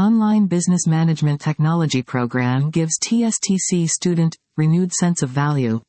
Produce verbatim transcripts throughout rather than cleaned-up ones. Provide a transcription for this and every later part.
online business management technology program gives T S T C student renewed sense of value.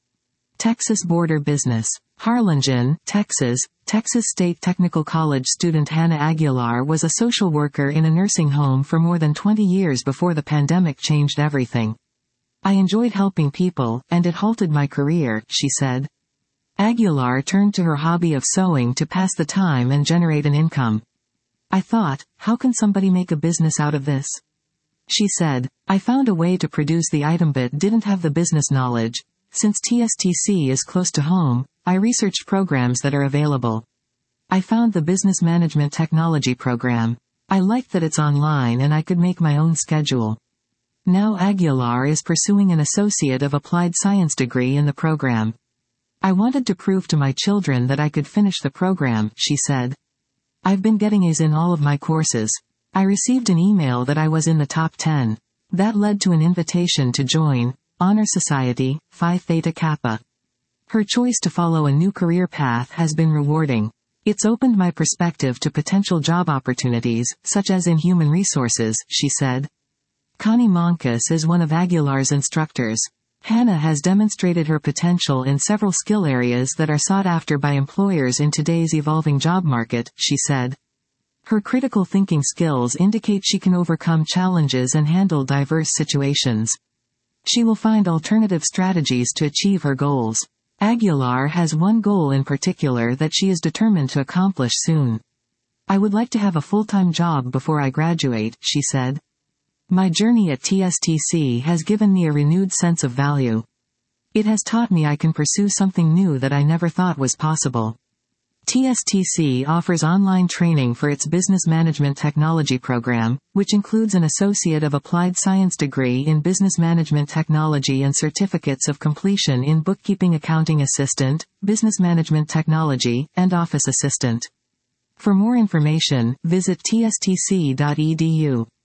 Texas Border Business. Harlingen, Texas. Texas State Technical College student Hannah Aguilar was a social worker in a nursing home for more than twenty years before the pandemic changed everything. I enjoyed helping people, and it halted my career, she said. Aguilar turned to her hobby of sewing to pass the time and generate an income. I thought, how can somebody make a business out of this? She said, I found a way to produce the item but didn't have the business knowledge. Since T S T C is close to home, I researched programs that are available. I found the Business Management Technology program. I liked that it's online and I could make my own schedule. Now Aguilar is pursuing an Associate of Applied Science degree in the program. I wanted to prove to my children that I could finish the program, she said. I've been getting A's in all of my courses. I received an email that I was in the top ten. That led to an invitation to join Honor Society, Phi Theta Kappa. Her choice to follow a new career path has been rewarding. It's opened my perspective to potential job opportunities, such as in human resources, she said. Connie Monkus is one of Aguilar's instructors. Hannah has demonstrated her potential in several skill areas that are sought after by employers in today's evolving job market, she said. Her critical thinking skills indicate she can overcome challenges and handle diverse situations. She will find alternative strategies to achieve her goals. Aguilar has one goal in particular that she is determined to accomplish soon. I would like to have a full-time job before I graduate, she said. My journey at T S T C has given me a renewed sense of value. It has taught me I can pursue something new that I never thought was possible. T S T C offers online training for its Business Management Technology program, which includes an Associate of Applied Science degree in Business Management Technology and certificates of completion in Bookkeeping Accounting Assistant, Business Management Technology, and Office Assistant. For more information, visit T S T C dot E D U.